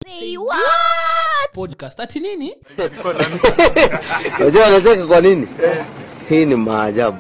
Say what? Podcast ati nini? Unajua anacheka kwa nini? Hii ni maajabu.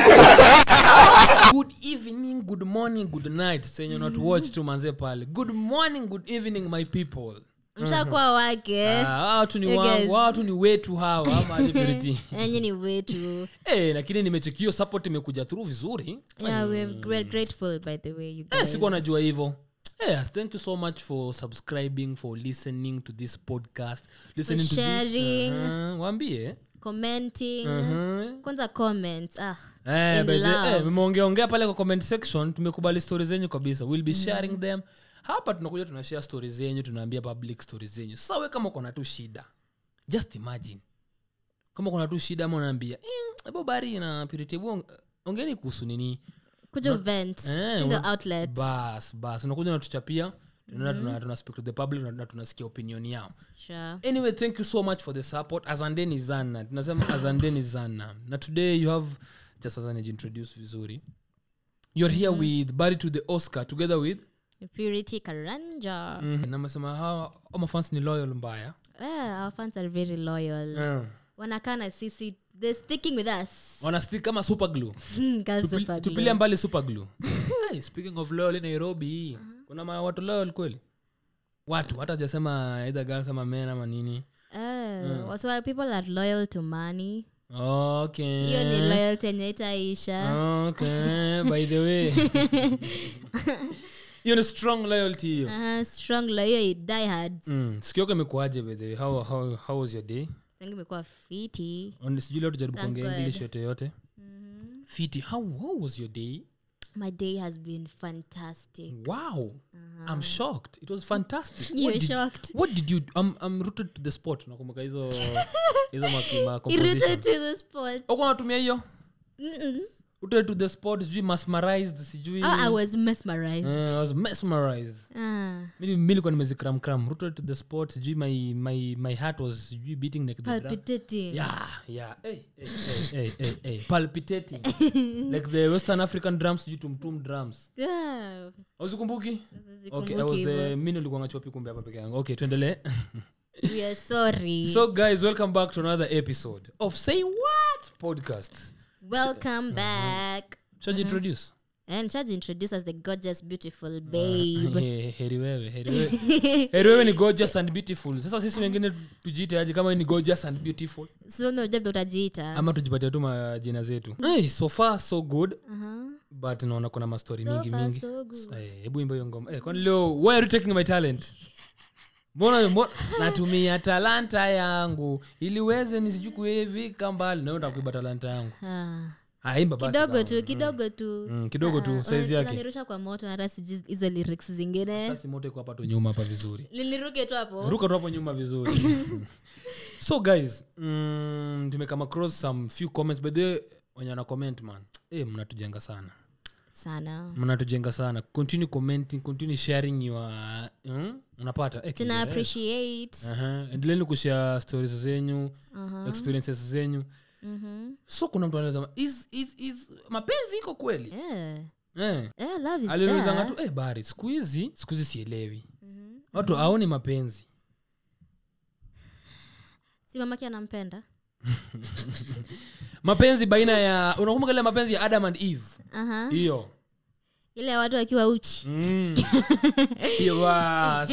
Good evening, good morning, good night. Senyo not watch tu manze pale. Good morning, good evening my people. Mshakuwa wake. Watu ni wangu, watu ni wetu hawa ama security. Enyi ni wetu. Lakini nimechekio support imekuja through vizuri. Yeah, we're grateful by the way you guys. Sikuwa najua hivyo. Yes, thank you so much for subscribing, for listening to this podcast, listening for sharing, to this. Waambie. Commenting. Kwanza comments. Mmeongea pale kwa comment section, tumekubali stories zenyu kabisa. We'll be sharing them. Hapa tunakuja tunashare stories zenyu, tunaambia public stories zenyu. Sasa wewe kama uko na tu shida, just imagine. Kama uko na tu shida ama unaambia, "Ebo bari na Purity ongeni kuhusu nini?" Kuja event, single outlet. Bas, unakuja unatuchapia, tuna speak to the public na tunasikia opinion yao. Sure. Anyway, thank you so much for the support. Azandeni Zana. Tunasema Azandeni Zana. Na today you have just as an introduce vizuri. You're here with Barry to the Oscar together with Purity Karanja. Na masema how fans ni loyal mbaya. Our fans are very loyal. Wanakana sisi, they're sticking with us. Wanastick kama super glue. Tupilia mbali super glue. Hey, speaking of loyal in Nairobi, kuna watu loyal kweli? Watu hata hajasema either girls ama men ama nini. So people are loyal to money. Okay. Hiyo ni loyalty yenye itaisha. Okay, by the way. Hiyo ni strong loyalty hiyo. Strong loyalty, die hard. Sikio kama imekuaje by the way? How was your day? Tangu imekuwa fiti. Sijui leo tujaribu kuongea English yote. Fiti. How was your day? My day has been fantastic. Wow. I'm shocked. It was fantastic. You're shocked. What did you I'm rooted to the spot. Nakumbuka hizo ma composition. Rooted to the spot. Uko unatumia hiyo? Rooted to the spot, sijui mesmerized, sijui. I was mesmerized. I was mesmerized. Mimi nilikuwa nimezikram. Rooted to the spot, sijui my heart was sijui beating like the drum. Palpitating. Yeah. Hey. Palpitating. Like the Western African drums, sijui tum drums. Yeah. Usikumbuki? Okay, I was the mimi nilikuwa ngachopi kumbe hapa peke yangu. Okay, tuendelee. We are sorry. So guys, welcome back to another episode of Say What podcast. Welcome back. Should you introduce? And should you introduce as the gorgeous, beautiful babe. Heri wewe ni gorgeous and beautiful. Sasa sisi wengine tujiite aje kama ni gorgeous and beautiful? So no job utajiita. Ama tujipatie tu majina zetu. Hey, so far so good. But naona kuna ma story mingi. Hebu imba hiyo ngoma. Kwani leo why are you taking my talent? Mbona natumia talanta yangu ili uweze nisijukue hivi kambali na utakuiba talanta yangu. Imba basi. Kidogo tu size yake. Nirusha kwa moto hata siji hizo lyrics zingine. Sasa moto iko hapa tu nyuma hapa vizuri. Niliruke tu hapo. Ruka tu hapo nyuma vizuri. So guys, tumekama across some few comments but they wana comment man. Mnatujenga sana. Mnatujenga sana. Continue commenting, continue sharing your unapata tuna appreciate. Endeleni kushare stories zenyu, experiences zenyu. So kuna mtu anasema is mapenzi iko kweli? Love is aliulizanga tu bari siku hizi sielewi. Watu haoni mapenzi. Si mamake anampenda? Mapenzi baina ya unakumbuka ile mapenzi ya Adam and Eve? Hiyo. Ile watu wakiwa uchi. Hiyo bas.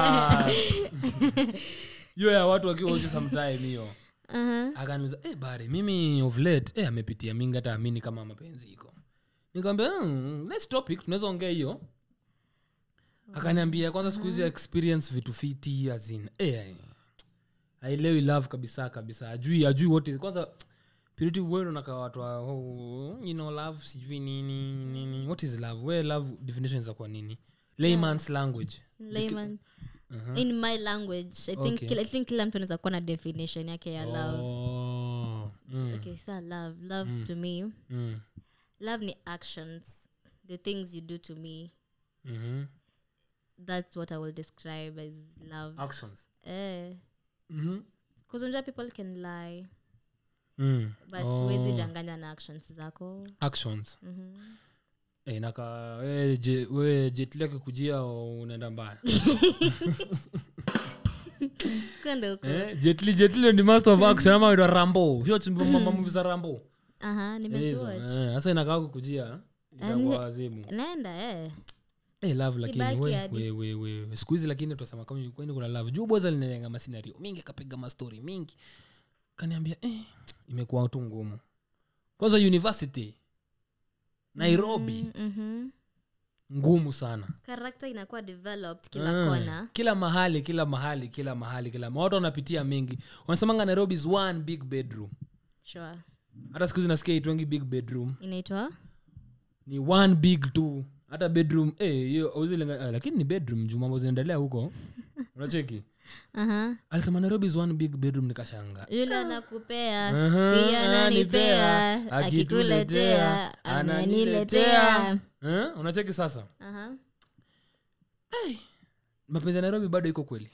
Hiyo ya watu wakiwa uchi sometime hiyo. Akaniuliza bari mimi of late amepitia mingi hata amini kama mapenzi iko. Nikamwambia let's topic tunaweza ongea hiyo. Akaniambia kwanza siku hizi experience vitu fiti as in I love kabisa. Ajui what is kwanza Purity wewe unakaa watu love sijui nini. What is love? Where love definitions za kwa nini? Layman's language. In my language I think kila mtu anaweza kuwa na definition yake ya love. Okay, so love to me. Love ni actions, the things you do to me. That's what I will describe as love. Actions. Because some people can lie. But wezi danganya na actions zako. Actions. Naka we jet lag kujia unaenda mbaya. Kwenda huko. Jet Li ni master of action ama ndo Rambo. Sio mambo movie za Rambo. Nimewatch. Sasa inakaa kukujia. Itakuwa wazimu. Naenda Love lakini we siku hizi lakini tutasema kama kwani kuna love. Juu boza linalenga ma scenario mingi kapiga ma story mingi. Kaniambia imekuwa tu ngumu. Kwanza university Nairobi. Ngumu sana. Character inakuwa developed kila kona. Kila mahali. Watu wanapitia mengi. Wanasemanga Nairobi is one big bedroom. Sure. Hata siku hizi nasikia itwengi big bedroom. Inaitwa? Ni one big two. Hata bedroom hiyo lakini ni bedroom juu mambo zinaendelea huko. Unacheki? Alisema Nairobi is one big bedroom nikashanga. Yule anakupea, pia ananipea, akituletea, ananiletea. Unacheki sasa? Mapenzi ya Nairobi bado iko kweli?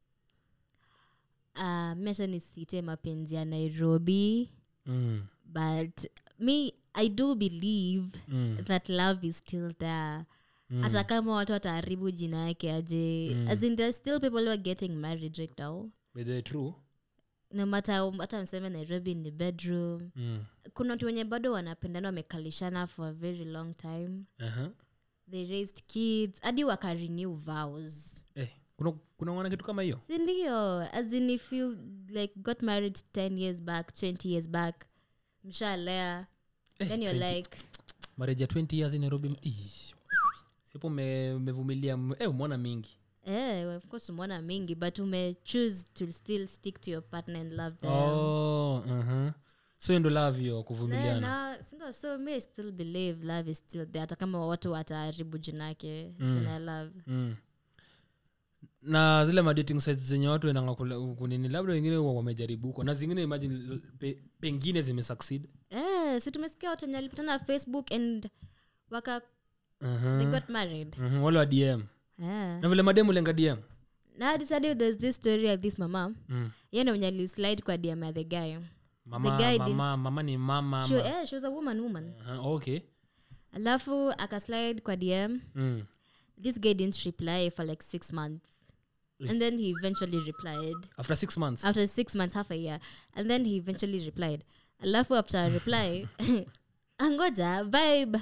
Mesha nisite mapenzi ya Nairobi. But me, I do believe that love is still there. Hata kama watu wataharibu jina yake aje. As in there's still people who are getting married right now. Is that true? No matter hata mseme Nairobi in the bedroom. Kuna watu wenye bado wanapendana wamekalishana for a very long time. They raised kids. Hadi wakarenew vows. Kuna wana kitu kama hiyo? Si ndio? As in if you like got married 10 years back, 20 years back. Mshalea. Then you're like marriage ya 20 years in Nairobi. Sipo mevumilia umeona mingi. Of course umeona mingi but choose to still stick to your partner and love them. So ndo love hiyo kuvumiliana. So me still believe love is still there hata kama watu wataharibu jina yake jina love. Na zile ma dating sites zenye watu wenanga kunini labda wengine wamejaribu huko na zingine imagine pengine zime succeed. Si tumesikia watu walipatana Facebook and they got married. Wale wa DM. Na vile mademu lenga DM. Na I decided there's this story of this mama. Yeye mwenye slide kwa DM ya the guy. Mama ni mama. She was a woman. Okay. Alafu akaslide kwa DM. This guy didn't reply for like 6 months. And then he eventually replied. After 6 months? After 6 months, half a year. And then he eventually replied. Alafu after a reply, angoja, vibe.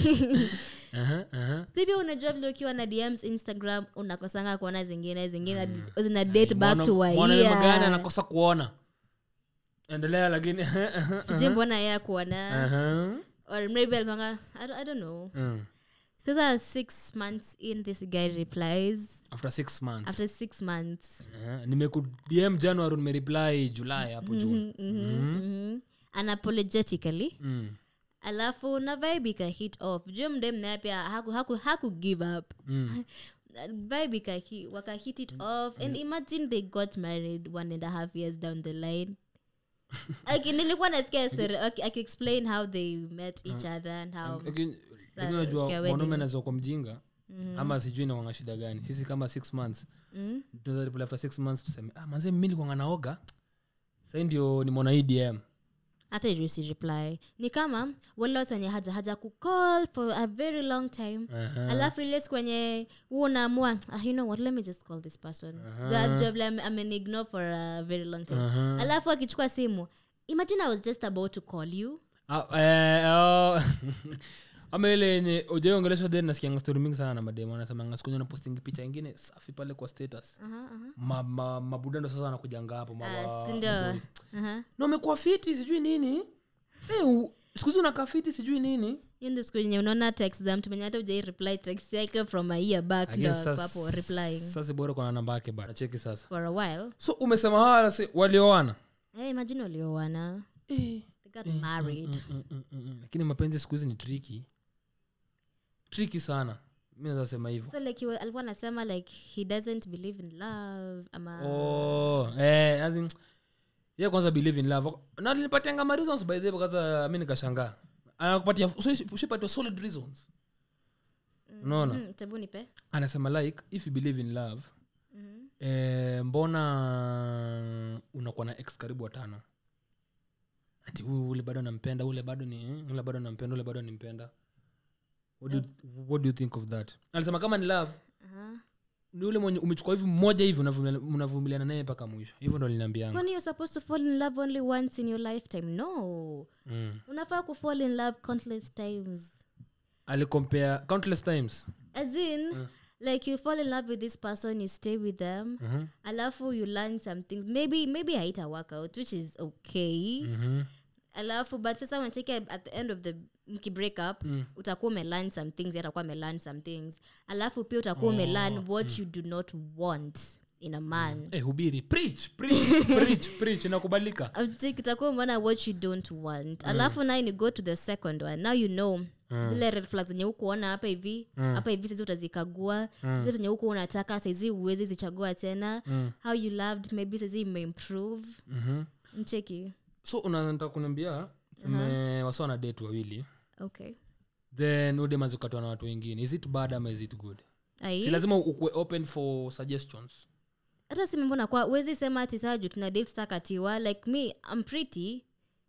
Sibi unajua vile ukiwa na DMs Instagram, unakosanga kuona zingine zina date back to a year. Mwana magana anakosa kuona. Endelea lakini. Sijui mbona yeye kuona. Or maybe almanga, I don't know. Sasa 6 months in, this guy replies. After 6 months. After 6 months. Nimeku DM January nimereply July hapo June. Unapologetically. Alafu na vibe ka hit off. Juu mdem naye pia haku give up. Vibe waka hit it off and imagine they got married 1.5 years down the line. Nilikuwa nasikia story. I can explain how they met each other and how unajua mwanaume anazo kwa mjinga ama sijui na wanga shida gani. Sisi kama 6 months tunaweza reply after 6 months tuseme manze mimi nilikuwa naoga sasa ndio nimeona hii DM hata irusi reply. Ni kama wale watu wenye haja kucall for a very long time. Alafu ile kwenye unaamua you know what, let me just call this person. I'm an ignore for a very long time. Alafu akichukua simu, imagine I was just about to call you. Amele yenye ujeongelesha then nasikia story mingi sana na mademo anasema ngasiku na posting picha nyingine safi pale kwa status. Mabudando sasa anakujanga hapo ndio. Na umekuwa fiti sijui nini. Siku hizo unakaa fiti sijui nini. Ndio siku yenye unaona text za mtu mwenye hata hujai reply text yake from a year back ndio hapo replying. Sasa bora kwa namba yake bana. Cheki sasa. For a while. So umesema hawa walioana. Imagine walioana. They got married. Lakini mapenzi siku hizi ni tricky sana. Mimi naweza sema hivyo. So like alikuwa anasema like he doesn't believe in love ama as in yeye kwanza believe in love. Na nilipatanga ma reasons by the way kaza mimi nikashangaa. Anakupatia usipate solid reasons. Unaona? Tabu nipe. Anasema like if you believe in love mbona unakuwa na ex karibu 5? Ati ule bado nampenda, ule bado nampenda, ule bado nimpenda. What do you think of that? Alisema kama ni love ni ule mwenye umechukua hivi mmoja hivi unavumiliana naye mpaka mwisho. Hivyo ndo aliniambia. When you're supposed to fall in love only once in your lifetime. No. Unafaa ku fall in love countless times. Alicompare countless times. As in like you fall in love with this person, you stay with them. Alafu you learn some things. Maybe haita work out, which is okay. Alafu but sasa when take at the end of the break up, utakuwa umelearn some things, yatakuwa umelearn some things. Alafu pia utakuwa umelearn what you do not want in a man. Hubiri preach inakubalika. Utakuwa umeona what you don't want. Alafu now you go to the second one. Now you know zile red flags zenye uko ona hapa hivi sasa utazikagua. Zile zenye uko unataka sasa uweze zichagua tena. How you loved maybe sasa improve. Mcheki. So unataka kuniambia wasa na date wawili. Okay. Then ude mazukatwa na watu wengine. Is it bad or is it good? Si lazima ukue open for suggestions. Hata si mbona kwa uwezi sema ati saju tuna date stakatiwa like me I'm pretty.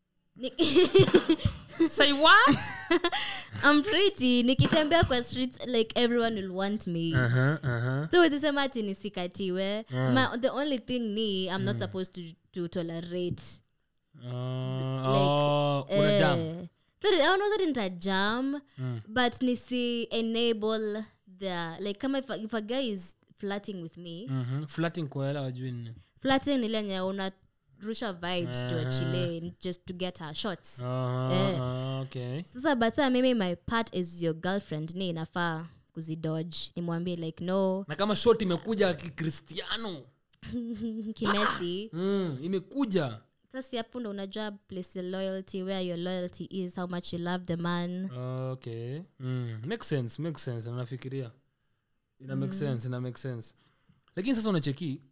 Say what? I'm pretty. Nikitembea kwa streets like everyone will want me. So uwezi sema ati nisikatiwe. The only thing ni I'm not supposed to tolerate. Una jam. So I don't know that into a jam, but nisi enable the like kama if a guy is flirting with me. Flirting kwa hela wajui nini. Flirting ile nya unarusha vibes to a chile just to get her shots. Okay. Sasa but maybe my part is your girlfriend ni inafaa kuzidodge. Nimwambie like no. Na kama shot imekuja Cristiano. Kimesi. Imekuja. Sasa hapo ndo unajua place your loyalty, where your loyalty is, how much you love the man. Okay. Makes sense. Unafikiria. Ina make sense. Lakini sasa unacheki.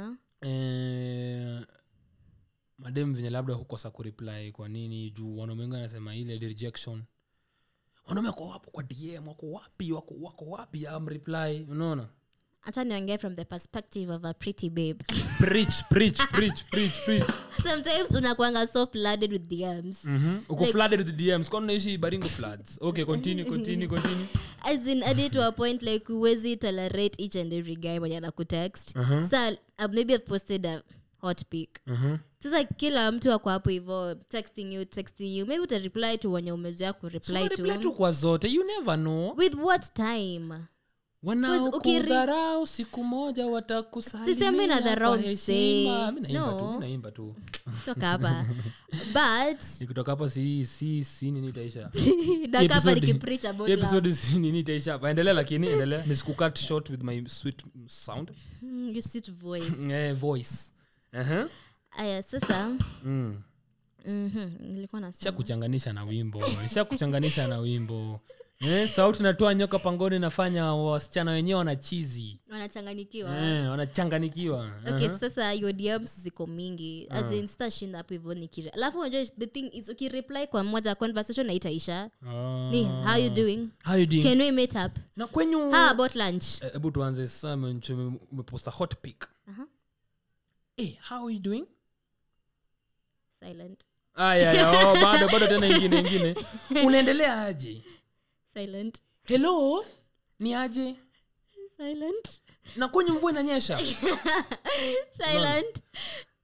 Madem venye labda hukosa kureply kwa nini juu wanaume wengi wanasema ile rejection. Wanaume wako wapo kwa DM, wako wapi am reply, unaona? Acha niongee from the perspective of a pretty babe. Preach. Sometimes unakuanga so flooded with DMs. Uko like, flooded with DMs. Kwa naishi Baringo floods. Okay, continue. As in I did to a point like uwezi tolerate each and every guy mwenye anakutext. So maybe I've posted a hot pic. Sasa kila mtu wako hapo hivyo texting you. Maybe uta reply to wenye umezoea ku reply to. Reply tu kwa zote. You never know. With what time? Wanaokudharau siku moja watakusalimia. Sisemi na dharau msee. Naimba tu. Toka hapa. But nikitoka hapa si nini itaisha. Daka hapa nikipreach about love. Episode si nini itaisha. Endelea. Nisikucut short with my sweet sound. Your sweet voice. Voice. Aya sasa. Nilikuwa nasema. Nishakuchanganisha na wimbo. Sauti natoa nyoka pangoni nafanya wasichana wenyewe wanachanganyikiwa. Wanachanganyikiwa. Okay, sasa your DMs ziko mingi. As in stashinda hapo hivyo nikira. Alafu unajua the thing is ukireply kwa moja conversation na itaisha. Ni how you doing? Can we meet up? Na kwenyu how about lunch? Hebu tuanze sasa umeposta hot pic. How are you doing? Silent. Bado tena ingine. Unaendelea aje? Silent. Hello? Ni aje? Silent. Na kwenye mvua inanyesha? Silent.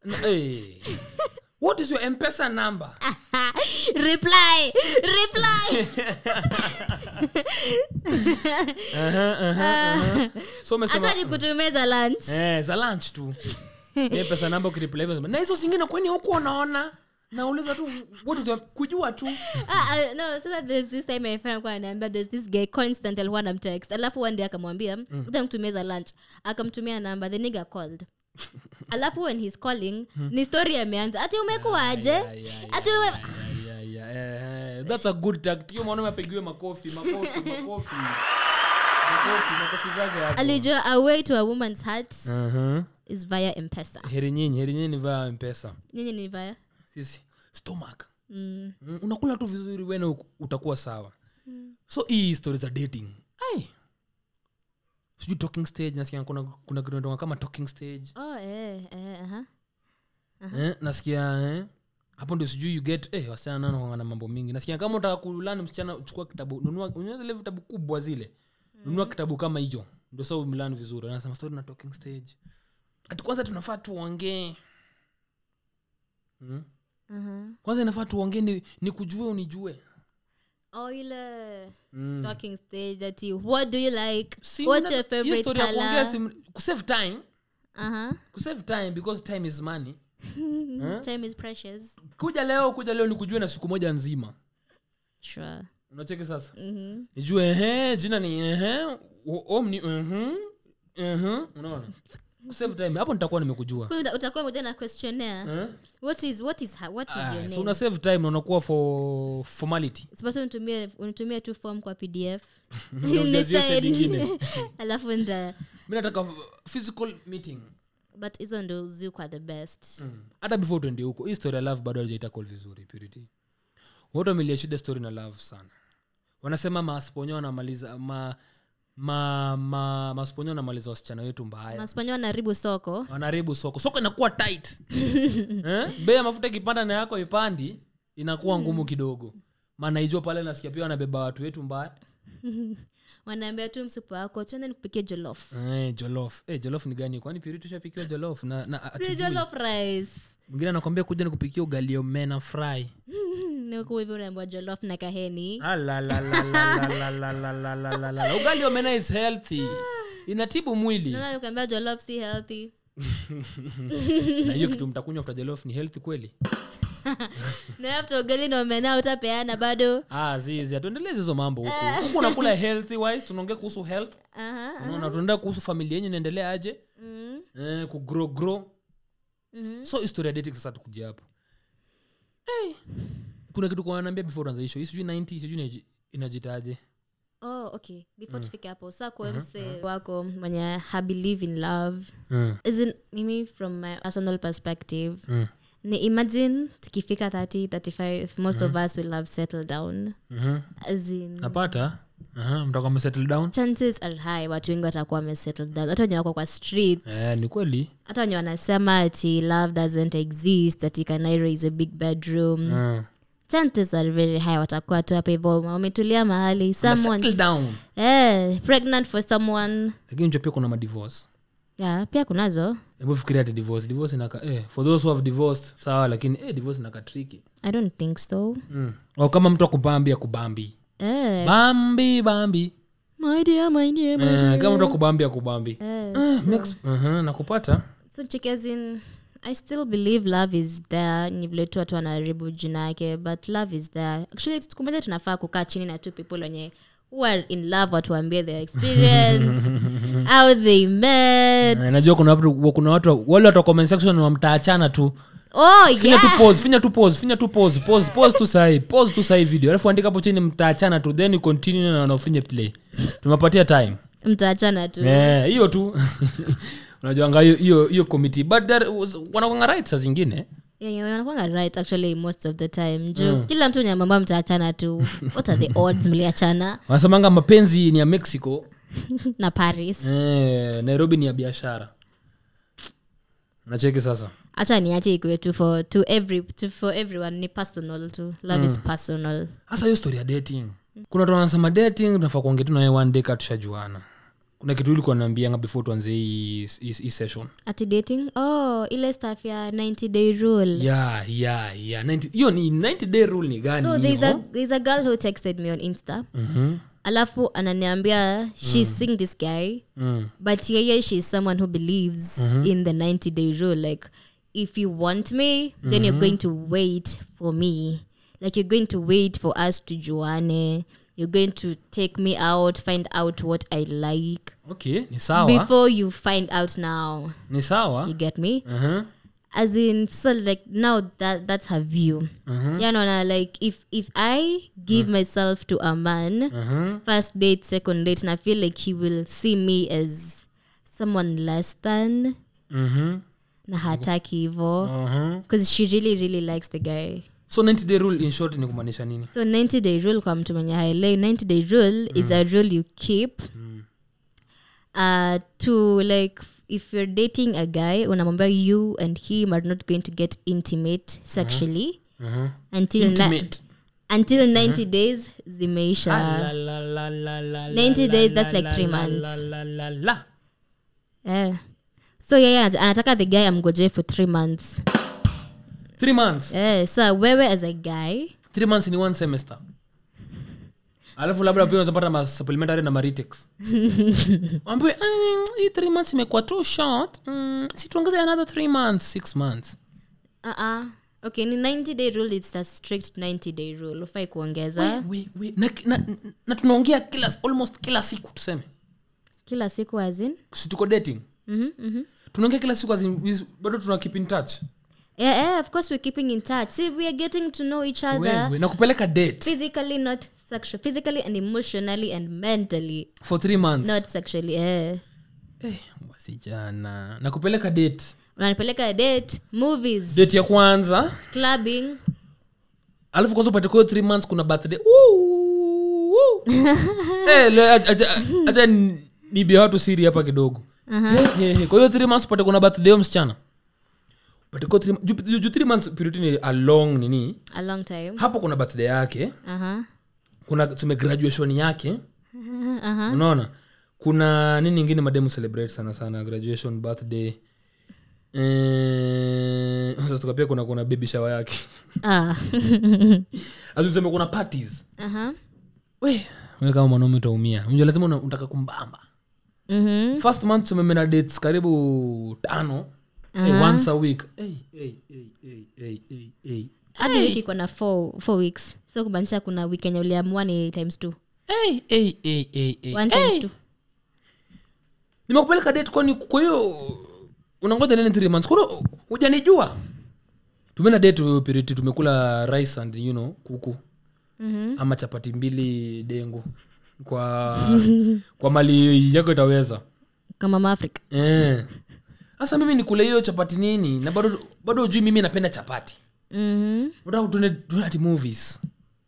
What is your M-Pesa number? Reply. So umesema hata nikutumie za lunch. Za lunch tu. M-Pesa number ukireply hivyo. Na hizo zingine kwani huko unaona? Nauliza tu what is your kujua tu. No, so that there's this time my friend kwa ananiambia there's this guy constant alikuwa anamtext. Alafu one day akamwambia utamtumia za lunch. Akamtumia number, the nigga called. Alafu when he's calling ni story ameanza. Ati umekuwa aje? Ati that's a good tactic. Mwanaume apigiwe makofi zake hapo. Alijua a way to a woman's heart is via M-Pesa. Heri nyinyi via M-Pesa. Nyinyi ni via sisi stomach. Unakula tu vizuri wewe utakuwa sawa. So hii stories are dating. Sijui talking stage nasikia kuna kitu kama talking stage. Nasikia hapo ndio sijui you get wasichana nao na mambo mingi. Nasikia kama unataka kulana msichana uchukua kitabu, ununua zile vitabu kubwa zile. Nunua kitabu kama hiyo. ndio sasa umlan vizuri. Anasema story na talking stage. Ati kwanza tunafaa tuongee. Kwanza inafaa tuongee ni kujue unijue. Ile talking stage ati what do you like? What's your favorite color? Kusave time. Kusave time because time is money. Time is precious. Kuja leo nikujue na siku moja nzima. Sure. Unacheki sasa? Nijue jina ni omni unaona? Kusave time hapo nitakuwa nimekujua. Utakuwa moja na questionnaire. What is your name? So una save time na unakuwa for formality. Sasa unitumie tu form kwa PDF. Unajazie side nyingine. Alafu nda mimi nataka physical meeting. But hizo ndio ziko the best. Hata before tuende huko, hii story ya love bado haijaita call vizuri Purity. Watu wamelia shida story na love sana. Wanasema masponyo wanamaliza masponyo wanamaliza wasichana wetu mbaya. Masponyo wanaharibu soko. Soko inakuwa tight. Bei ya mafuta ikipanda na yako ipandi inakuwa ngumu kidogo. Maana hiyo pale nasikia pia wanabeba watu wetu mbaya. Wanaambia tu msupu wako twende nikupikie jollof. Jollof ni gani? Kwani Purity tushapikiwa jollof na jollof rice. Mwingine anakuambia kuja nikupikie ugali omena fry. Niko hivyo unaambia jollof na kaheni. Ugali omena is healthy. Inatibu mwili. Nani ukaambia jollof si healthy? Na hiyo kitu mtakunywa after jollof ni healthy kweli? Na after ugali na omena utapeana bado. Zizi atuendelee hizo mambo huko. Huko unakula healthy wise, tunaongea kuhusu health. Unaona tunaenda kuhusu familia yenu inaendelea aje? Ku grow. So historia dating sasa tukuje hapo. Kuna kitu kwa ananiambia before tuanze issue. Sijui 90 sijui inajitaje. Okay. Before tufike hapo, sasa kwa mse wako mwenye I believe in love. Isn't mimi from my personal perspective. Ni imagine tukifika 30, 35, most of us will have settled down. As in napata mtakuwa msettle down. Chances are high watu wengi watakuwa wamesettled down. Hata wenye wako kwa streets. Ni kweli. Hata wenye wanasema ati love doesn't exist, ati Kanairo is a big bedroom. Chances are very high watakuwa tu hapa hivyo wametulia mahali someone settle down. Pregnant for someone. Lakini pia kuna ma divorce. Pia kunazo. Hebu fikiria ati divorce inaka for those who have divorced sawa, lakini divorce inaka tricky. I don't think so. Au kama mtu akubambi akubambi. Bambi. My dear. Kama mtu akubambi. Nakupata. So chikazin I still believe love is there. Ni vile tu watu wanaharibu jina yake, but love is there. Actually tukumbuke tunafaa kukaa chini na two people wenye who are in love watuambie their experience, how they met. Najua kuna watu wale watu comment section wamtaachana tu. Finya tu pause tu sahi video. Alafu andika hapo chini mtaachana tu, then you continue na unafinya play. Tumepatia time. Mtaachana tu. Hiyo tu. Unajua hiyo committee but wanakuanga right saa zingine. Wanakuanga right actually most of the time. Kila mtu nyamba mtaachana tu. What are the odds mliachana? Wanasemanga mapenzi ni ya Mexico na Paris. Nairobi ni ya biashara. Nacheki sasa. Acha niache ikuwe tu for everyone, ni personal tu. Love is personal. Sasa hiyo story ya dating. Kuna watu wanasema dating tunafaa kuongea tu na one day katushajuana. Kuna kitu ilikuwa naambianga before tuanze hii session. Ati dating? Ile stuff ya 90 day rule. Yeah. 90 hiyo ni 90 day rule ni gani? So there's a girl who texted me on Insta. Alafu ananiambia she's seeing this guy. But yeye she's someone who believes in the 90 day rule. Like if you want me, then you're going to wait for me. Like you're going to wait for us to juane. You're going to take me out, find out what I like. Okay, ni sawa. Before you find out now. Ni sawa. You get me? As in, so like now that's her view. You know, like if I give myself to a man, first date, second date, and I feel like he will see me as someone less than. Na hataki hivyo. Because she really likes the guy. So 90 day rule in short ni kumaanisha nini? So 90 day rule kwa mtu mwenye haelewi, 90 day rule is a rule you keep to like if you're dating a guy unamwambia you and him are not going to get intimate sexually until until 90 days zimeisha. 90 days, that's like 3 months. So anataka the guy amgoje for 3 months. 3 months. So wewe as a guy 3 months ni 1 semester. Alafu labda pia unapata ma supplementary na maritex. Ambaye hii 3 months imekuwa too short. Si tuongeze another 3 months, 6 months. Okay, ni 90 day rule, it's a strict 90 day rule. Ufai kuongeza. Na tunaongea almost kila siku tuseme. Kila siku as in? Si tuko dating. Tunaongea kila siku as in bado tuna keep in touch. Yeah, of course we're keeping in touch. See, we are getting to know each other. Na kupeleka date. Physically, not sexually. Physically and emotionally and mentally. For 3 months. Not sexually, wasijana. Na kupeleka date. Unanipeleka date, movies. Date ya kwanza. Clubbing. Alafu kwanza upate kwa 3 months kuna birthday. Acha nibia watu siri hapa kidogo. Kwa hiyo 3 months upate kuna birthday ya msichana. Upate kwa 3 months period ni a long time. Hapo kuna birthday yake. Kuna tume graduation yake. Unaona? Kuna nini nyingine mademu celebrate sana graduation, birthday. Sasa tukapia kuna baby shower yake. Azuseme kuna parties. Wewe kama mwanaume utaumia. Unajua lazima unataka kumbamba. First month tumemena dates karibu 5. Once a week. Hadi wiki kuna 4 weeks. So kumaanisha kuna week yenye uliamua ni times 2. 1 times 2. Nimekupeleka date kwa hiyo unangoja nini 3 months? Kuna hujanijua. Tumena date period tumekula rice and kuku. Ama chapati 2 dengu. Kwa mali yako itaweza. Kama Maafrika. Sasa mimi nikule hiyo chapati nini na bado hujui mimi napenda chapati. Unataka tunati movies.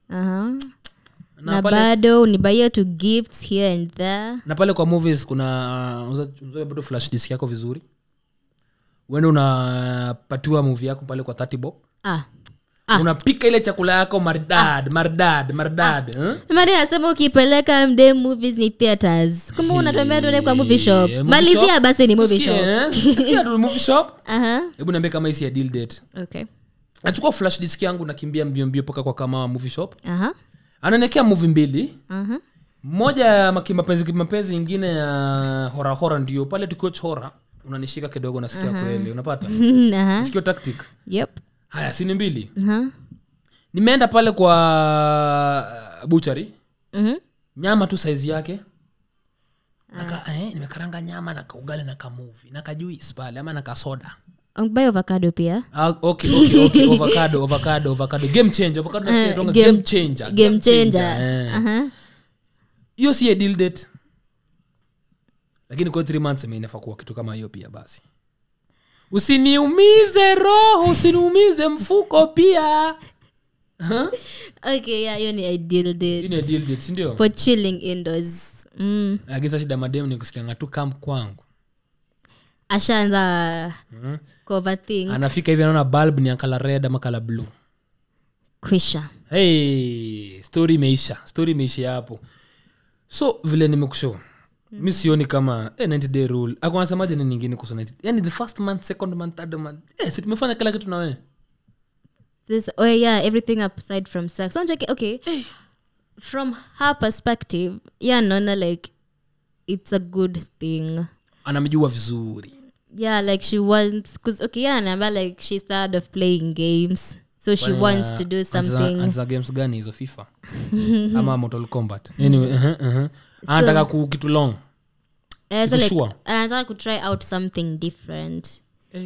Na bado unibuy to gifts here and there. Na pale kwa movies kuna unaweza bado flash disk yako vizuri. Wewe unapatiwa movie yako pale kwa 30 bob. Unapika ile chakula yako maridad. Mari nasema ukipeleka mde movies ni theaters. Kumbe unatembea tu kwa movie shop. Malizia basi ni movie shop. Sikia tu movie shop. Hebu niambie kama hii ya deal date. Okay. Nachukua flash disk yangu nakimbia mbio paka kwa kama movie shop. Ananekea movie 2. Moja ya mapenzi nyingine ya horror ndio pale tukiwatch horror unanishika kidogo nasikia kweli unapata. Sikio tactic. Yep. Haya sini 2. Nimeenda pale kwa butchery. Nyama tu size yake. Nimekaranga nyama na kaugali na kamuvi na kajuice pale ama na kasoda. Buy avocado pia. Okay. Avocado. Game changer. Avocado na game changer. Hiyo si deal date. Lakini kwa 3 months inafaa kuwa kitu kama hiyo pia basi. Usiniumize roho, usiniumize mfuko pia. Okay, hiyo ni ideal date. Ni ideal date, ndio. For chilling indoors. Lakini shida madem ni kusikia ngatu camp kwangu. Ashaanza cover thing. Anafika hivi anaona bulb ni color red ama color blue. Kwisha. Story imeisha hapo. So vile nimekushow. Mimi sioni kama 90 day rule. Ako anasemaje nini nyingine kuhusu 90? Yaani the first month, second month, third month. Si tumefanya kila kitu na wewe. Everything aside from sex. Okay. From her perspective, naona like it's a good thing. Anamjua vizuri. Like she wants anaambia like she's tired of playing games. So she wants to do something. Anza games gani hizo FIFA? Ama Mortal Kombat. Anyway, anataka kitu long. So like anataka ku try out something different.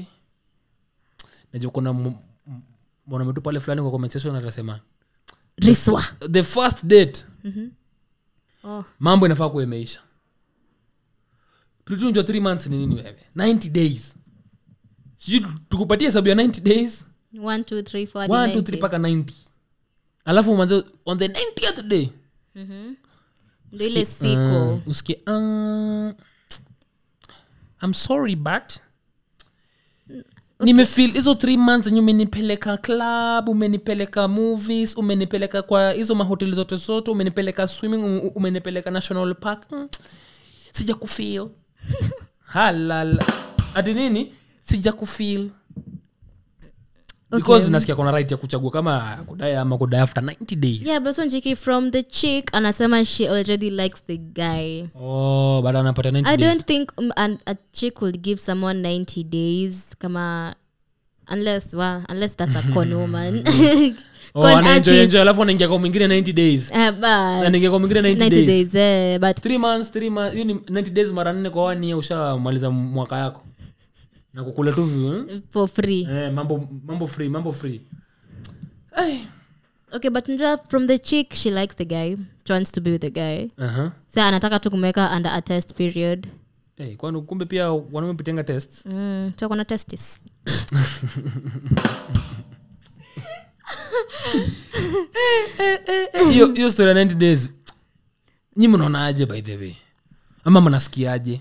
Najua kuna mwana mtu pale fulani kwa comment section atasema Riswa. The first date. Mambo inafaa kuwa imeisha. Pritunjo 3 months ni nini wewe? 90 days. Sijui tukupatie hesabu ya 90 days. 1 2 3 4 1 2 3 paka 90. Alafu mwanzo on the 90th day. Ndio ile siku. Usikie I'm sorry but nimefeel hizo 3 months zenye umenipeleka club, umenipeleka movies, umenipeleka kwa hizo mahoteli zote, umenipeleka swimming, umenipeleka national park. Sija kufeel. Halala. Ati nini? Sija kufeel. Because nasikia kuna right ya kuchagua kama kudai ama kudai after 90 days. Yeah, but Sonjiki from the chick anasema she already likes the guy. Oh, but anapata 90 days. I don't think a chick will give someone 90 days kama unless that's a con woman. Anaenjoy alafu anaingia kwa mwingine 90 days. Anaingia kwa mwingine 90 days. But 3 months, hiyo ni 90 days mara 4 kwa 1 year ushamaliza mwaka yako. Na kukula tu for free. Mambo free. Okay, but from the chick she likes the guy, she wants to be with the guy. So anataka tu kumweka under a test period. Kwani kumbe pia wanaume pitenga tests. So kuna testis. Hiyo story 90 days. Nyinyi mnaonaje by the way? Ama mnasikiaje?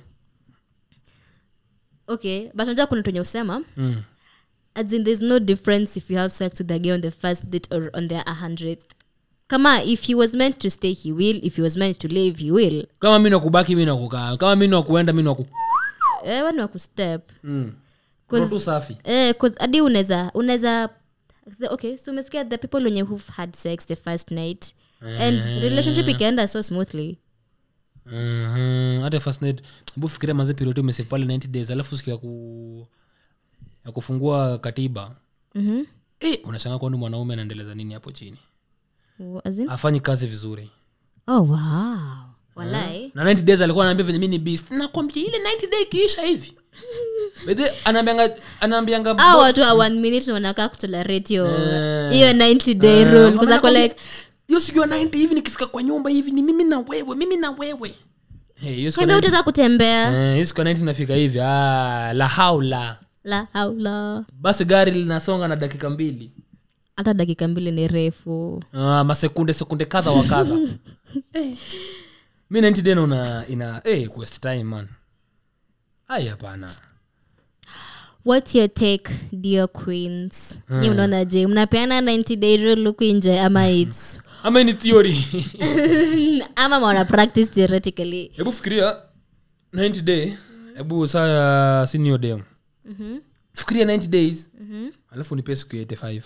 Okay, but unajua kuna tunye usema as in there's no difference if you have sex with a guy on the first date or on their 100th. Kama if he was meant to stay he will, if he was meant to leave he will. Kama mimi nakubaki mimi nakukaa, kama mimi nakuenda mimi naku wewe ni wakustep. Kwa safi. Cause hadi unaweza okay, so umesikia the people who've had sex the first night and relationship ikaenda so smoothly. Hata first night bufikiria maze period umesave pale 90 days alafu sikia ya kufungua katiba. Unashangaa kwa nini mwanaume anaendeleza nini hapo chini? Afanye kazi vizuri. Oh wow. Walai. Na 90 days alikuwa ananiambia venye mimi ni beast. Nakwambia ile 90 day kiisha hivi. Bede anaambianga watu wa 1 minute wanakaa kutolerate hiyo 90 day rule because ako like hiyo siku 90 hivi nikifika kwa nyumba hivi ni mimi na wewe. Hiyo siku ndio utaweza kutembea. Hiyo siku 90 nafika hivi. La haula. Basi gari linasonga na dakika 2. Hata dakika 2 ni refu. Sekunde kadha wa kadha. Mimi 90 day ina waste time man. Hapana. What's your take dear queens? Ni unaona je mnapeana 90 day rule huko nje ama it's ama ni theory ama mwana practice theoretically? Hebu fikiria 90 day. Hebu saa senior day. Fikiria 90 days. Alafu nipe siku 85.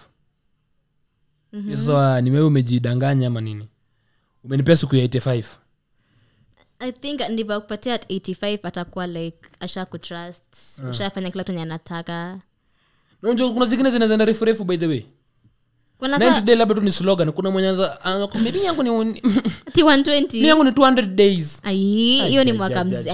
Sasa ni wewe umejidanganya ama nini? Umenipea siku 85. I think ndivyo kupatia at 85 atakuwa like asha kutrust. Ushafanya kila kitu anataka. Unajua kuna zingine zinaenda refu by the way. Kuna 90 day labda tu ni slogan. Kuna mwenye anakuambia mimi yangu ni 120. Mimi yangu ni 200 days. Hiyo ni mwaka mzima.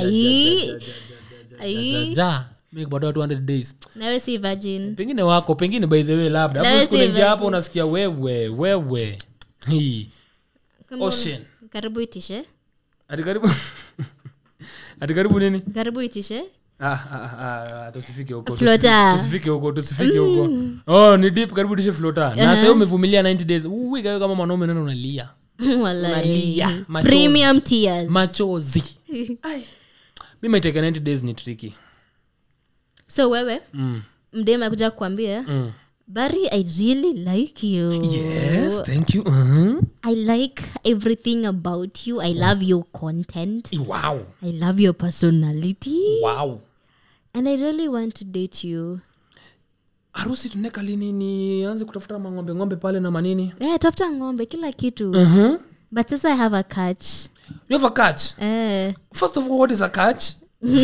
Mimi bado 200 days. Nawe si virgin. Pengine by the way labda. Hapo siku nje hapo unasikia wewe. Ocean. Karibu itishe. Ati karibu nini? Karibu itishe. Tusifike huko. Tusifike huko. Ni deep karibu itishe floater. Na sasa umevumilia 90 days. Wewe kama mwanaume nani unalia? Wallahi. Premium tears. Machozi. Mimi take 90 days ni tricky. So wewe mdema kuja kuambia Barry, I really like you. Yes, thank you. I like everything about you. I love your content. Wow. I love your personality. Wow. And I really want to date you. Harusi tuneka lini nianze kutafuta ng'ombe pale na manini? Tafuta ng'ombe kila kitu. But since I have a catch. You have a catch? First of all, what is a catch?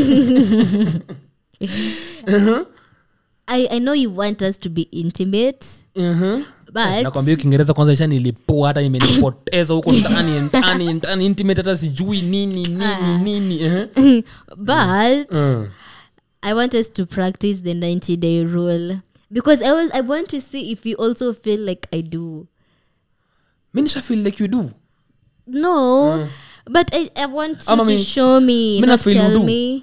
I know you want us to be intimate. But nakwambia Kiingereza kwanza isha nilipoa hata imenipoteza huko ndani intimate hata sijui nini. But I want us to practice the 90 day rule because I want to see if you also feel like I do. Mimi nisha feel like you do. No. But I want you to show me, not tell me.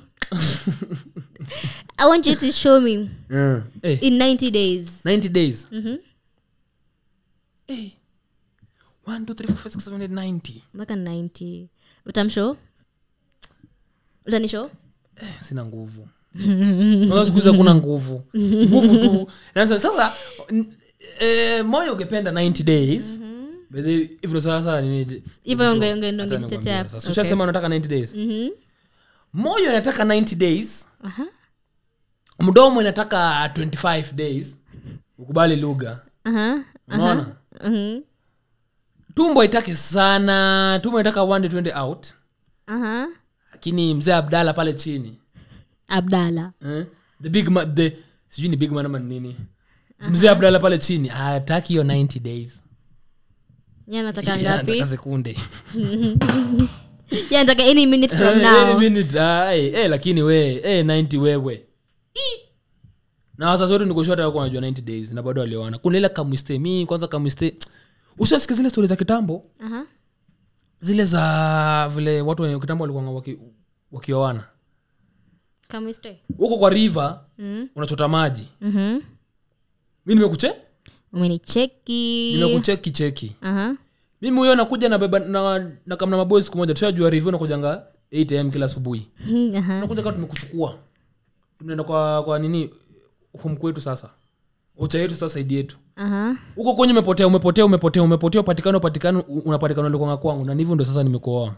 I want you to show me in 90 days. 90 days? 1, 2, 3, 4, 5, 6, 7, 8, 90. Mpaka 90. But I'm sure. Utani show? Sina nguvu. Unaweza kuuza kuna nguvu tu. Na sasa moyo ungependa 90 days. Hivyo sasa ni hivyo ungejitetea. Sasa ushasema unataka 90 days. Moyo inataka 90 days. Mdomo inataka 25 days. Ukubali lugha. Unaona? Tumbo itaki sana. Tumbo inataka 1 to 20 out. Lakini mzee Abdalla pale chini. Abdalla. The big man, sijui ni big man ama nini. Mzee Abdalla pale chini hataki hiyo 90 days. Yeye anataka ngapi? Anataka sekunde. Yeye anataka any minute from now. Any minute. Lakini 90 wewe. Na wazazi wote niko short wako wanajua 90 days na bado walioana. Kuna ile kamwiste mimi kwanza kamwiste. Ushasikia zile stories za kitambo? Zile za vile watu wa kitambo walikuwa wakioana. Kamwiste. Uko kwa river, unachota maji. Mimi Umenicheki. Nimekucheki. Mimi huyo nakuja na beba na kama na maboys siku moja tushajua review na kujanga 8 am kila asubuhi. Nakuja kama tumekuchukua. Tunaenda kwa nini huko kwetu sasa. Ocha yetu sasa idi yetu. Huko kwenye umepotea patikano unapatikana ndio kwangu na hivyo ndio sasa nimekuoa.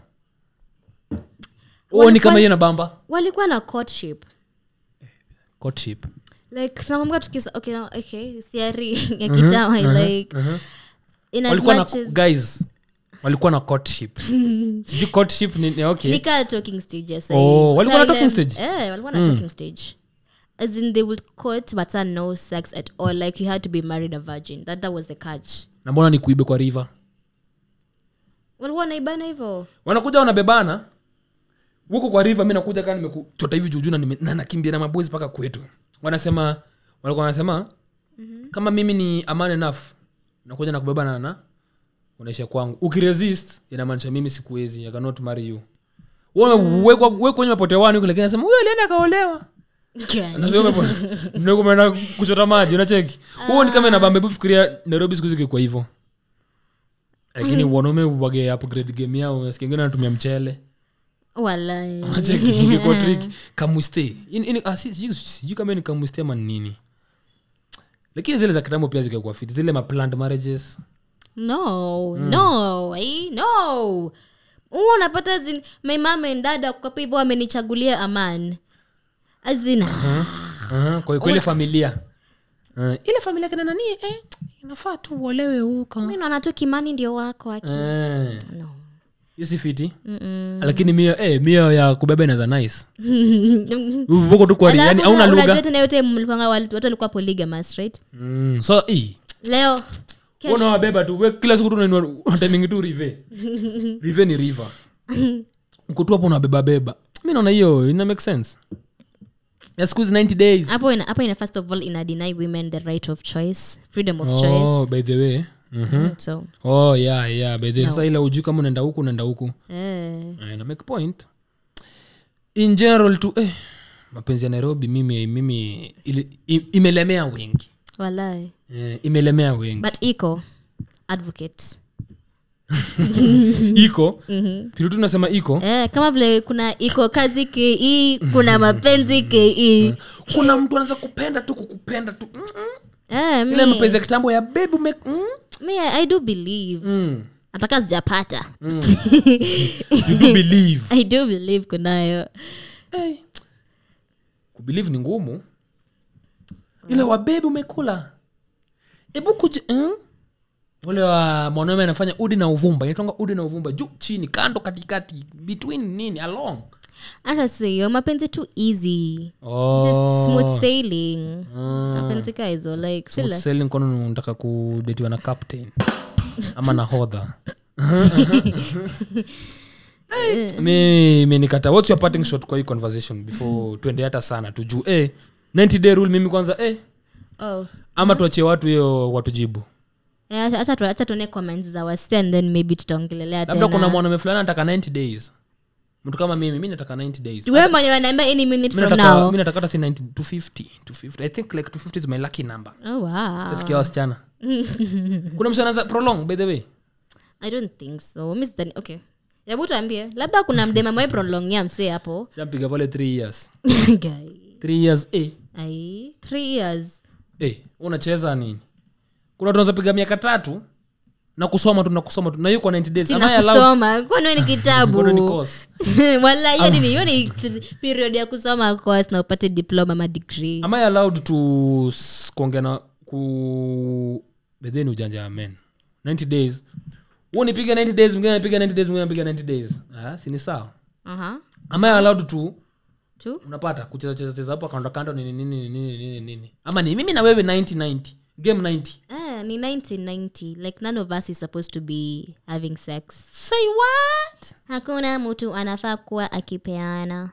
Ni kama yeye na bamba. Walikuwa na courtship. Like samamga tukisa okay siari ya kitawa like walikuwa na guys walikuwa na courtship. Sijui courtship ni okay. Nika talking stage yes. Walikuwa na talking stage. Walikuwa na talking stage. As in they would court but no sex at all, like you had to be married a virgin. That was the catch. Na mbona ni kuibe kwa river? Walikuwa naibana hivyo. Wanakuja wanabebana. Huko kwa river mimi nakuja kama nimekuchota hivi juju na nakimbia na maboys paka kwetu. Walikuwa wanasema kama mimi ni aman enough nakuja na kubebana na unaisha kwangu. Ukiresist inamaanisha mimi sikuwezi. I cannot marry you. Wewe kwenye mapotewani lakini anasema wewe alienda kaolewa. Nasema ndio maana kuchota maji unacheki. Ni kama na bambe fikiria Nairobi siku zike kwa hivyo. Lakini wanaume wage upgrade game yao unasikia ngine anatumia mchele. Wallahi. Unacheki iko trick kamwiste. Sijui kama ni kamwiste ama nini. Lakini zile za kitambo pia zikakuwa fit. Zile ma planned marriages. No. Unapata my mom and dad kwa hivyo amenichagulia aman. Azina. Kwa ile familia. Ile familia kana nani inafaa tu uolewe huko. Mimi naona tu Kimani ndio wako aki. No. Yusi fiti. Lakini mia ya kubeba inaza nice. Uko tu kwa yani hauna lugha. Unajua tena yote mlipanga watu walikuwa polygamous, right? So leo wabeba tu kila siku tunatending tu rive. Rive ni river. Uko tu hapo unabeba. Mimi naona hiyo ina make sense. Excuse 90 days. Hapo ina first of all ina deny women the right of choice, freedom of choice. By the way. So. Yeah. By the way, sasa ile ujui kama unaenda huku. Na make point. In general tu mapenzi ya Nairobi mimi imelemea wengi. Wallahi. Imelemea wengi. But iko advocate. Iko kitu tunasema iko kama vile kuna iko kazi KE kuna mapenzi KE. Kuna mtu anaanza kukupenda tu ile mapenzi ya kitambo ya baby me I do believe ataka sijapata you do believe. I do believe kunayo kubelieve ni ngumu ile wa baby umekula kuja wale wa mwanaume anafanya udi na uvumba inaitwa udi na uvumba juu chini kando katikati between nini along arasiyo mapenzi too easy just smooth sailing mapenzi kaizo like smooth sailing kono unataka kudetiwa na captain ama na hodha mimi nikata what's your parting shot kwa hii conversation before tuende hata sana tujue 90 day rule mimi kwanza ama tuachie watu hiyo watujibu. Acha tuone comments za wasi and then maybe tutaongelelea tena. Labda kuna mwanaume fulani anataka 90 days. Mtu kama mimi nataka 90 days. Wewe mwenyewe unaambia any minute from now. Mimi nataka hata 90 to 50. I think like 250 is my lucky number. Oh wow. Sasa kia wasichana. Kuna msana za prolong by the way. I don't think so. Miss Dani, okay. Hebu tuambie, labda kuna mdema mwe prolong ya mse hapo. Shampiga pale 3 years. Guy. 3 years ai 3 years unacheza nini? Kuna tunaweza piga miaka 3 na kusoma tu na yuko 90 days. Am I allowed kusoma? Kwani ni kitabu? Kwani ni course? Wallahi hiyo ni period ya kusoma course na upate diploma ama degree. Am I allowed to kuongea na bedeni ujanja amen 90 days? Unipiga 90 days, mwingine anapiga 90 days, mwingine anapiga 90 days. Si ni sawa? Am I allowed to unapata kucheza hapo kando nini? Ama ni mimi na wewe 90 game 90. Ni 90 like none of us is supposed to be having sex. Say what? Hakuna mtu anafaa kuwa akipeana.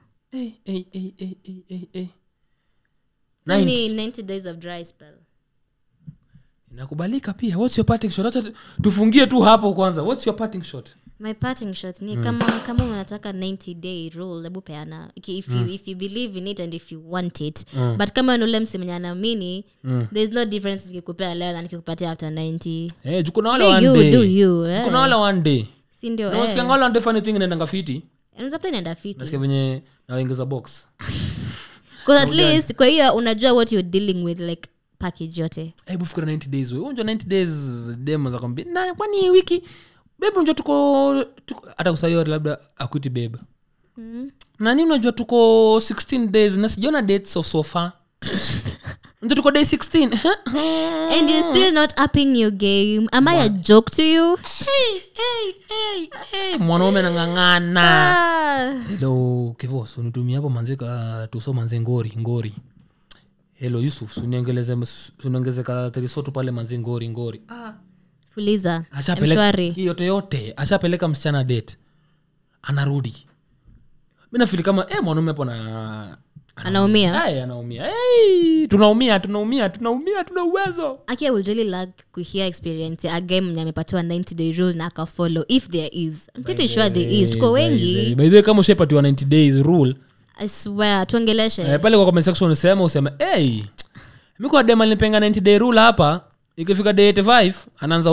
90 days of dry spell. Inakubalika pia. What's your parting shot? Acha tufungie tu hapo kwanza. What's your parting shot? My parting shot ni kama unataka 90 day rule hebu peana if you believe in it and if you want it. But kama nule msemenya naamini there's no difference nikikupea leo na nikikupatia after 90. Juko na wale one day. Do you? Juko na wale one day. Si ndio? Na usikia ngalo ande funny thing inaenda ngafiti. Unaweza play inaenda fiti. Nasikia venye na waingiza box. Because at least kwa hiyo unajua what you're dealing with like package yote. Hebu fikira 90 days wewe. Unajua 90 days demo za kwambia na kwani wiki babe unajua tuko hata kusayo labda akuiti babe. Na nini unajua tuko 16 days na sijaona dates of so far. Unajua tuko day 16. And you're still not upping your game. Am I a joke to you? Hey. Mwanaume anangangana. Hello Kevos, unitumia hapo manzeka tusoma manze ngori. Hello Yusuf, uniongezeka terisoto pale manze ngori. Fuliza. Ashapeleka yote. Ashapeleka msichana date. Anarudi. Mimi nafikiri kama mwanaume hapo anaumia. Anaumia. Tunaumia, tuna uwezo. I would really like to hear experience a game mwenye amepatiwa 90 day rule na aka follow if there is. I'm pretty sure there is. Tuko wengi. By the way kama ushapatiwa 90 days rule, I swear tuongeleshe. Pale kwa comment section useme mimi kwa dema nilipenga 90 day rule hapa. Ikifika day 85 anaanza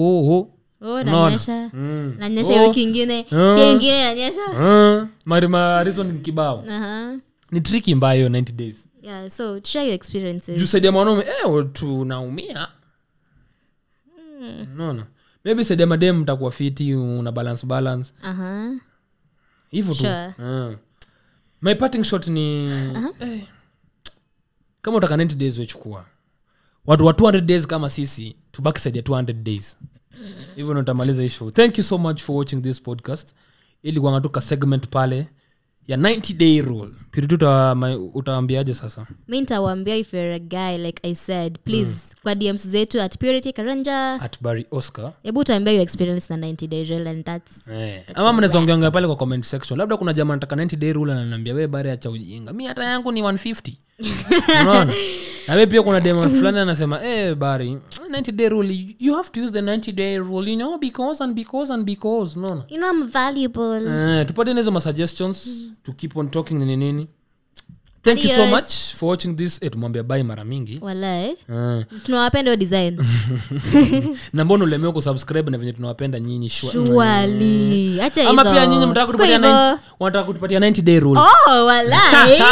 nanyesha wiki nyingine pia nyingine nanyesha marima reason ni kibao. Ni tricky mbayo 90 days. Yeah, so share your experiences. You said mwanaume tunaumia. No. Maybe said madam mtakuwa fiti una balance. Hivyo tu. My parting shot ni kama utaka 90 days wechukua. Watu wa 200 days kama sisi tubaki said 200 days. Hivyo natamaliza hii show. Thank you so much for watching this podcast. Ili kwa ngatuka segment pale ya 90 day rule. Piritu utaambiaje sasa? Mimi nitawaambia if you're a guy like I said, please kwa DMs zetu at Purity Karanja @Barry Oscar. Hebu utaambia your experience na 90 day rule and that's ama mnaweza ongea pale kwa comment section. Labda kuna jamaa anataka 90 day rule ananiambia wewe Barry acha ujinga. Mimi hata yangu ni 150. Unaona? Na wewe pia kuna demo fulani anasema Barry 90 day rule you have to use the 90 day rule because no. I'm valuable. Tupate hizo suggestions to keep on talking nini. Thank you so much for watching this. Tumwambia bye mara mingi. Wallahi. Tunawapenda design. Na mbona ulemewa kusubscribe na venye tunawapenda nyinyi shwali. Acha hizo. Ama pia nyinyi mtaka kutupatia 90 day rule. Wallahi.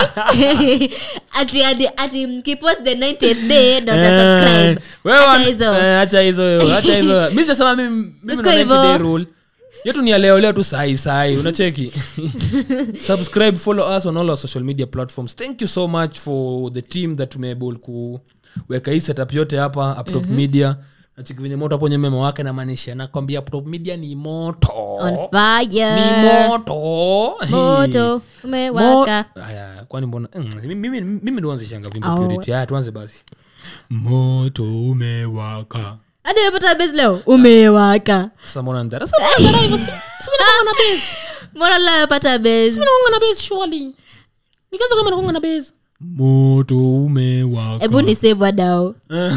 Ati mkipost the 90th day don't subscribe. Acha hizo. Mimi sasa mimi na 90 day rule. Yetu ni leo tu sahi unacheki. Subscribe, follow us on all our social media platforms. Thank you so much for the team that tumable kuweka hii setup yote hapa Uptop Media. Nachiki venye moto hapo nyeme wake na maanisha nakwambia Uptop Media ni moto. On fire. Ni moto. Umewaka. Haya, kwani mbona mimi ndo anze shanga vimbo Purity. Haya tuanze basi. Moto umewaka. Hadi unapata base leo umewaka. Sasa mbona ndara hivyo si na base. Mbona leo unapata base? Sina na base surely. Nikaanza kama nakonga na base. Moto umewaka. Hebu ni save wadao.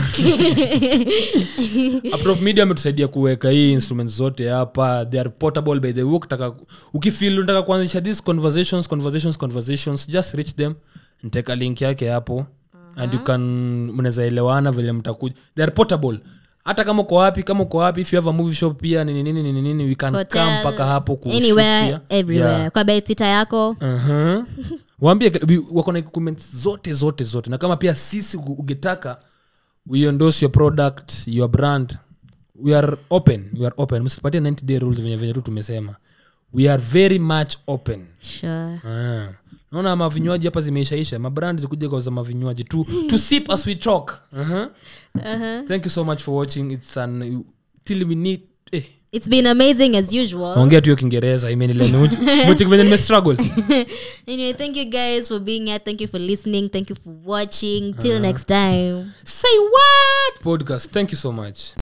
Uptop Media ametusaidia kuweka hii instruments zote hapa. They are portable by the way. Ukifeel unataka kuanzisha these conversations just reach them and take a link yake hapo. And you can mnaweza elewana vile mtakuja. They are portable. Hata kama uko wapi if you have a movie shop pia nini we can come paka hapo anywhere everywhere. Kwa bedsitter yako waambie wako na comments zote na kama pia sisi ungetaka we endorse your product, your brand, we are open. Msipatie 90 day rules venye tu tumesema. We are very much open. Sure. Naona mavinywaji hapa zimeishaisha. Mabrand zikuje kwa za mavinywaji to sip as we talk. Thank you so much for watching. It's till we need It's been amazing as usual. Ongea tu Kiingereza imenilea mtu kwenye nime struggle. Anyway, thank you guys for being here. Thank you for listening. Thank you for watching. Till next time. Say what? Podcast. Thank you so much.